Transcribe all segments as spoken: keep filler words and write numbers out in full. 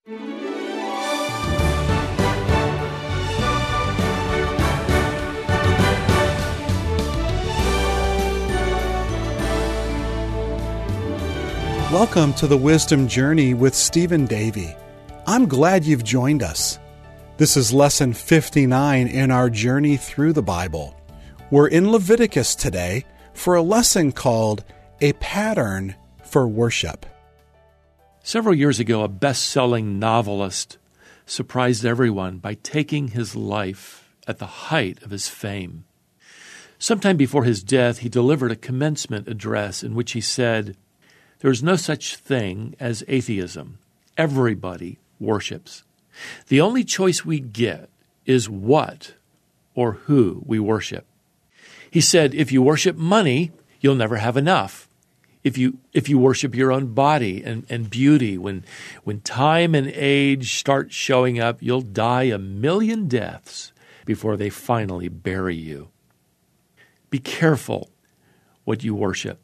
Welcome to the Wisdom Journey with Stephen Davey. I'm glad you've joined us. This is lesson fifty-nine in our journey through the Bible. We're in Leviticus today for a lesson called A Pattern for Worship. Several years ago, a best-selling novelist surprised everyone by taking his life at the height of his fame. Sometime before his death, he delivered a commencement address in which he said, "There is no such thing as atheism. Everybody worships. The only choice we get is what or who we worship." He said, if you worship money, you'll never have enough. If you if you worship your own body and, and beauty, when, when time and age start showing up, you'll die a million deaths before they finally bury you. Be careful what you worship.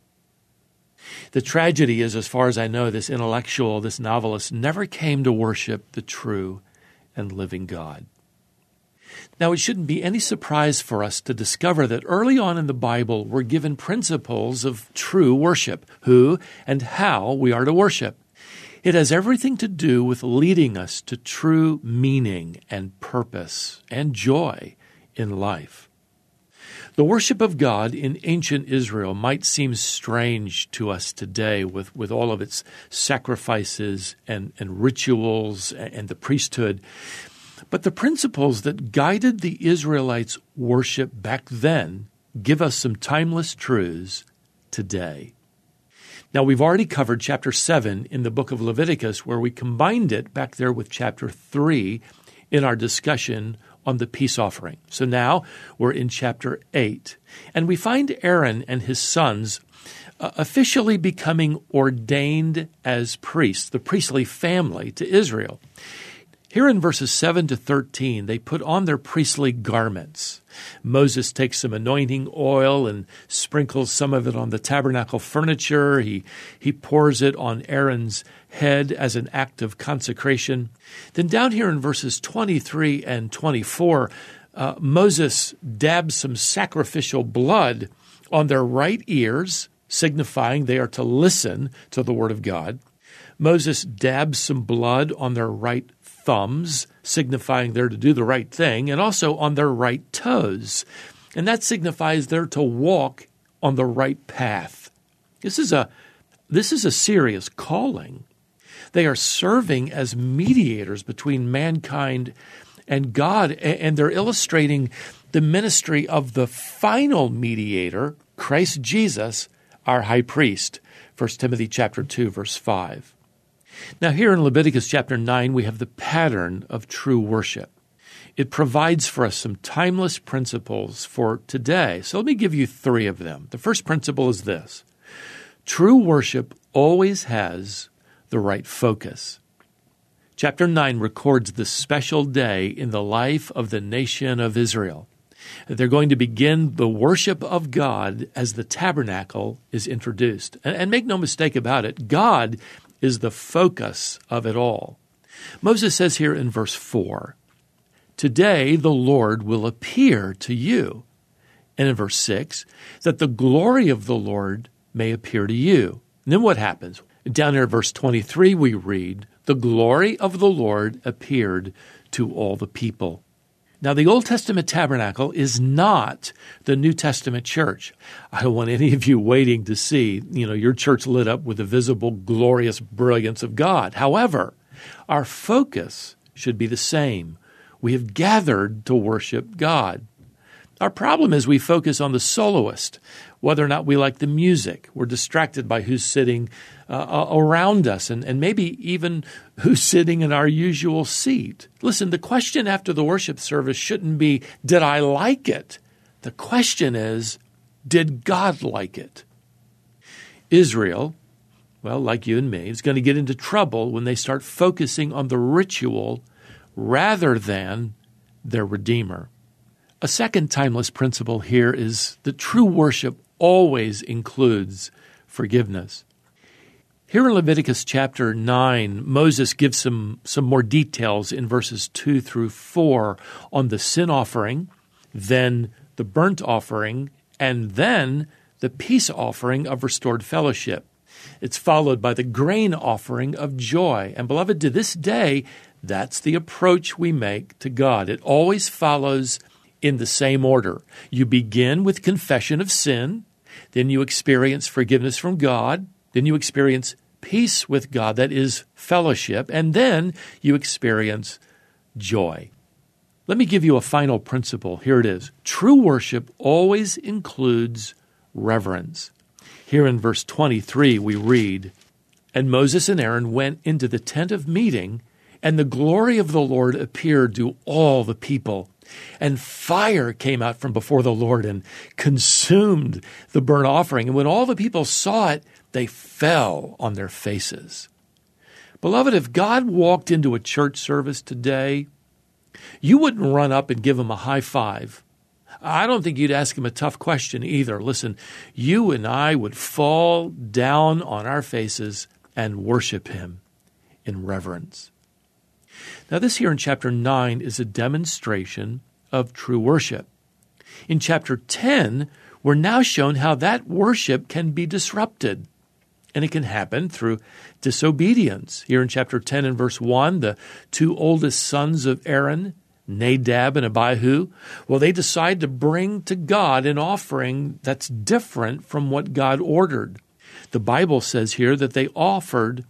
The tragedy is, as far as I know, this intellectual, this novelist, never came to worship the true and living God. Now, it shouldn't be any surprise for us to discover that early on in the Bible we're given principles of true worship, who and how we are to worship. It has everything to do with leading us to true meaning and purpose and joy in life. The worship of God in ancient Israel might seem strange to us today with, with all of its sacrifices and, and rituals and, and the priesthood. But the principles that guided the Israelites' worship back then give us some timeless truths today. Now, we've already covered chapter seven in the book of Leviticus, where we combined it back there with chapter three in our discussion on the peace offering. So now we're in chapter eight, and we find Aaron and his sons uh, officially becoming ordained as priests, the priestly family to Israel. Here in verses seven to thirteen, they put on their priestly garments. Moses takes some anointing oil and sprinkles some of it on the tabernacle furniture. He, he pours it on Aaron's head as an act of consecration. Then down here in verses twenty-three and twenty-four, uh, Moses dabs some sacrificial blood on their right ears, signifying they are to listen to the word of God. Moses dabs some blood on their right thumbs, signifying they're to do the right thing, and also on their right toes. And that signifies they're to walk on the right path. This is a, this is a serious calling. They are serving as mediators between mankind and God, and they're illustrating the ministry of the final mediator, Christ Jesus, our high priest. First Timothy chapter two, verse five. Now here in Leviticus chapter nine, we have the pattern of true worship. It provides for us some timeless principles for today. So let me give you three of them. The first principle is this: true worship always has the right focus. Chapter nine records the special day in the life of the nation of Israel. They're going to begin the worship of God as the tabernacle is introduced. And, and make no mistake about it, God is the focus of it all. Moses says here in verse four, "Today the Lord will appear to you." And in verse six, "that the glory of the Lord may appear to you." And then what happens? Down here at verse twenty-three, we read, "The glory of the Lord appeared to all the people." Now, the Old Testament tabernacle is not the New Testament church. I don't want any of you waiting to see, you know, your church lit up with the visible, glorious brilliance of God. However, our focus should be the same. We have gathered to worship God. Our problem is we focus on the soloist, whether or not we like the music. We're distracted by who's sitting uh, around us and, and maybe even who's sitting in our usual seat. Listen, the question after the worship service shouldn't be, did I like it? The question is, did God like it? Israel, well, like you and me, is going to get into trouble when they start focusing on the ritual rather than their Redeemer. A second timeless principle here is that true worship always includes forgiveness. Here in Leviticus chapter nine, Moses gives some, some more details in verses two through four on the sin offering, then the burnt offering, and then the peace offering of restored fellowship. It's followed by the grain offering of joy. And beloved, to this day, that's the approach we make to God. It always follows in the same order. You begin with confession of sin, then you experience forgiveness from God, then you experience peace with God, that is fellowship, and then you experience joy. Let me give you a final principle. Here it is. True worship always includes reverence. Here in verse twenty-three we read, "And Moses and Aaron went into the tent of meeting, and the glory of the Lord appeared to all the people. And fire came out from before the Lord and consumed the burnt offering. And when all the people saw it, they fell on their faces." Beloved, if God walked into a church service today, you wouldn't run up and give him a high five. I don't think you'd ask him a tough question either. Listen, you and I would fall down on our faces and worship him in reverence. Now, this here in chapter nine is a demonstration of true worship. In chapter ten, we're now shown how that worship can be disrupted. And it can happen through disobedience. Here in chapter ten and verse one, the two oldest sons of Aaron, Nadab and Abihu, well, they decide to bring to God an offering that's different from what God ordered. The Bible says here that they offered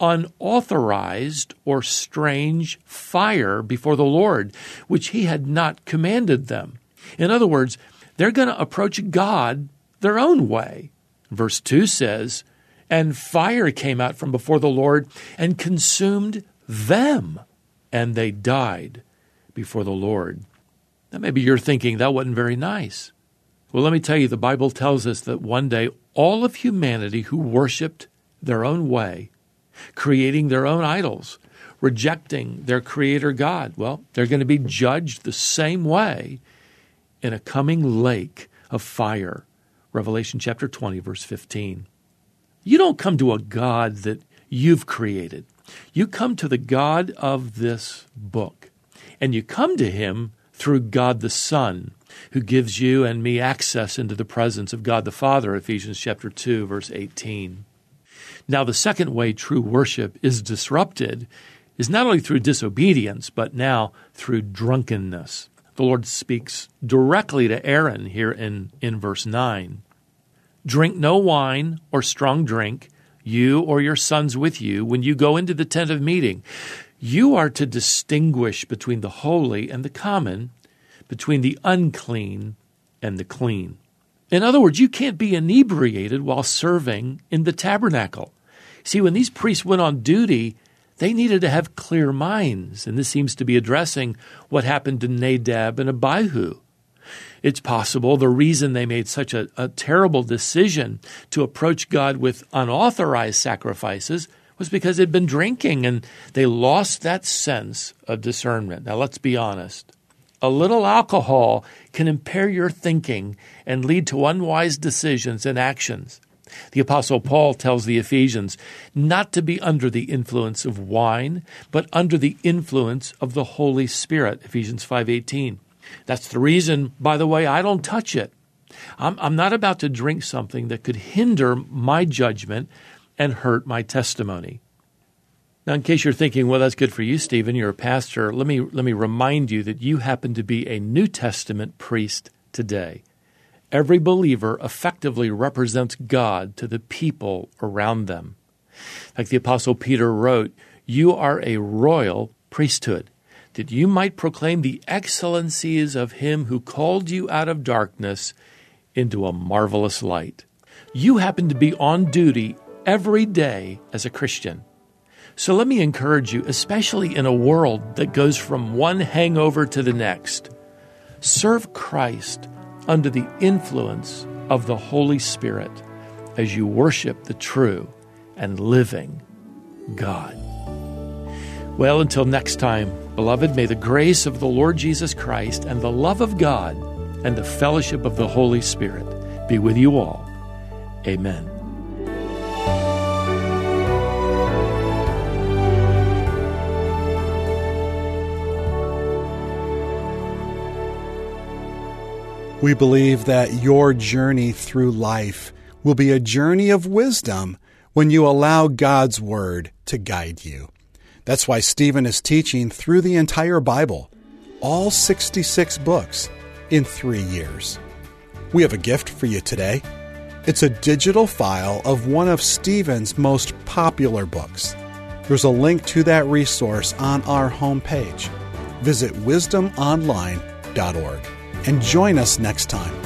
unauthorized or strange fire before the Lord, which he had not commanded them. In other words, they're going to approach God their own way. Verse two says, "And fire came out from before the Lord and consumed them, and they died before the Lord." Now maybe you're thinking that wasn't very nice. Well, let me tell you, the Bible tells us that one day all of humanity who worshiped their own way, creating their own idols, rejecting their Creator God, well, they're going to be judged the same way in a coming lake of fire. Revelation chapter twenty, verse fifteen. You don't come to a God that you've created. You come to the God of this book. And you come to him through God the Son, who gives you and me access into the presence of God the Father, Ephesians chapter two, verse eighteen. Now, the second way true worship is disrupted is not only through disobedience, but now through drunkenness. The Lord speaks directly to Aaron here in, in verse nine. "Drink no wine or strong drink, you or your sons with you, when you go into the tent of meeting. You are to distinguish between the holy and the common, between the unclean and the clean." In other words, you can't be inebriated while serving in the tabernacle. See, when these priests went on duty, they needed to have clear minds, and this seems to be addressing what happened to Nadab and Abihu. It's possible the reason they made such a, a terrible decision to approach God with unauthorized sacrifices was because they'd been drinking and they lost that sense of discernment. Now, let's be honest. A little alcohol can impair your thinking and lead to unwise decisions and actions. The Apostle Paul tells the Ephesians not to be under the influence of wine, but under the influence of the Holy Spirit, Ephesians five eighteen. That's the reason, by the way, I don't touch it. I'm, I'm not about to drink something that could hinder my judgment and hurt my testimony. Now, in case you're thinking, well, that's good for you, Stephen, you're a pastor, let me let me remind you that you happen to be a New Testament priest today. Every believer effectively represents God to the people around them. Like the Apostle Peter wrote, "You are a royal priesthood, that you might proclaim the excellencies of him who called you out of darkness into a marvelous light." You happen to be on duty every day as a Christian. So let me encourage you, especially in a world that goes from one hangover to the next, serve Christ under the influence of the Holy Spirit as you worship the true and living God. Well, until next time, beloved, may the grace of the Lord Jesus Christ and the love of God and the fellowship of the Holy Spirit be with you all. Amen. We believe that your journey through life will be a journey of wisdom when you allow God's Word to guide you. That's why Stephen is teaching through the entire Bible, all sixty-six books, in three years. We have a gift for you today. It's a digital file of one of Stephen's most popular books. There's a link to that resource on our homepage. Visit wisdom online dot org and join us next time